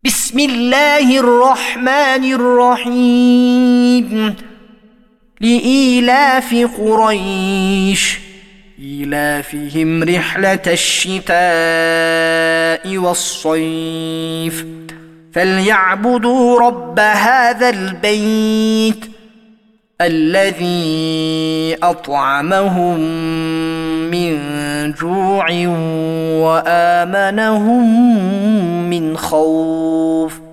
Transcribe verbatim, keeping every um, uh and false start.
بسم الله الرحمن الرحيم لإيلاف قريش إيلافهم رحلة الشتاء والصيف فليعبدوا رب هذا البيت الذي أطعمهم من جوع وآمنهم من خوف.